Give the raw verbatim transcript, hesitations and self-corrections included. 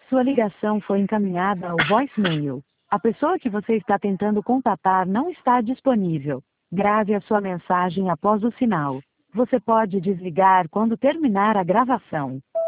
Sua ligação foi encaminhada ao voicemail. A pessoa que você está tentando contatar não está disponível. Grave a sua mensagem após o sinal. Você pode desligar quando terminar a gravação.